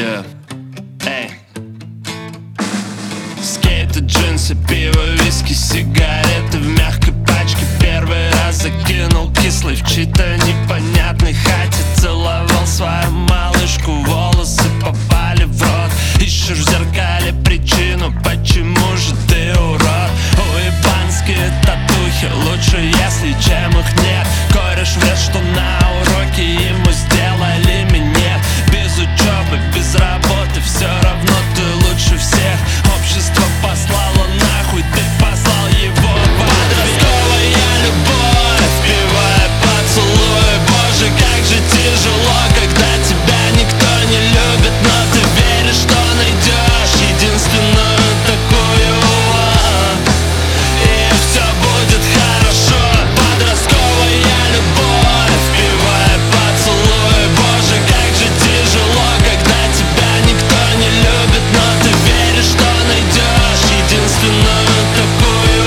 Yeah. Эй. Скейты, джинсы, пиво, виски, сигареты в мягкой пачке. Первый раз закинул кислый в чьей-то непонятной хате. Целовал свою малышку, волосы попали в рот. Ищешь в зеркале причину, почему же ты урод. Уебанские татухи, лучше если чем их нет. Кореш врет, что на уроке ему сделали минет. Без учебы, без работы, все равно ты лучше всех. Общество послало нахуй, ты послал его. Подростковая любовь, пивая поцелуй. Боже, как же тяжело, когда тебя никто не любит. Но ты веришь, что найдешь единственную такую, и все будет хорошо. Подростковая любовь, пивая поцелуй. Боже, как же тяжело, когда тебя никто не любит. Но ты веришь, что найдешь единственную такую,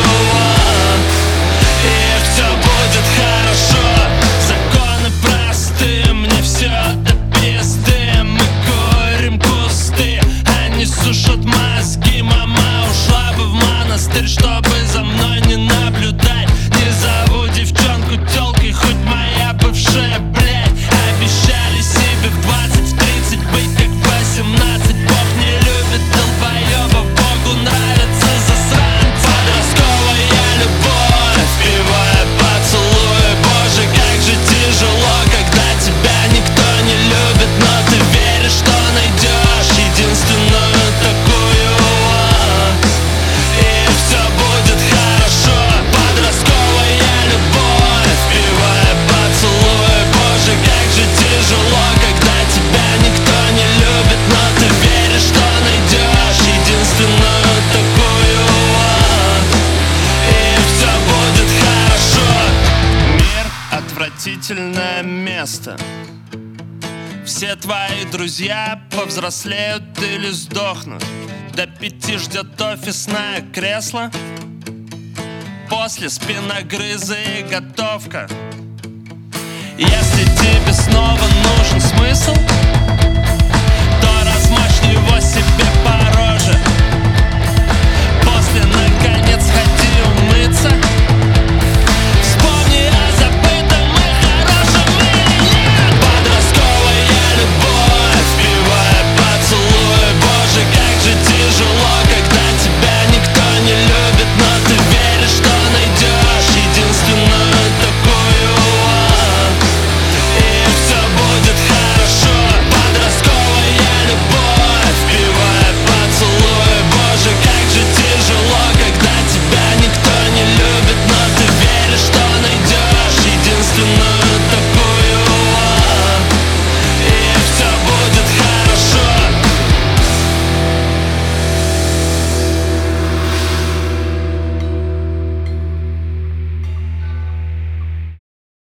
и все будет хорошо. Законы простые, мне все до пизды. Мы курим кусты, они сушат мозги. Мама ушла бы в монастырь, чтобы за мной не наблюдать. Не зову девчонку тёлкой, хоть моя бывшая, блядь. Обещали себе в 20, в 30 быть как в 18. Бог не любит долбоёбов, Богу нравятся засранцы. Подростковая любовь, пивая поцелуй. Боже, как же тяжело, когда тебя никто не любит. Но ты веришь, что найдешь единственную такую, и все будет хорошо. Подростковая любовь, пивая поцелуй. Боже, как же тяжело, когда тебя никто не любит. Но ты веришь, что найдешь единственную такую, и все будет хорошо. Мир — отвратительное место. Все твои друзья повзрослеют или сдохнут. До 5 ждет офисное кресло. После спиногрызы и готовка. Если тебе снова нужен смысл, то размажь его себе по роже. После, наконец, ходи умыться. Вспомни о забытом и хорошем, или нет. Подростковая любовь, пивая поцелуй. Боже, как же тяжело, когда тебя никто не любит. Но ты веришь, что найдешь единственную такую, и все будет хорошо. Подростковая любовь, пивая поцелуй. Боже, как же тяжело, когда тебя никто не любит. Но ты веришь, что найдешь единственную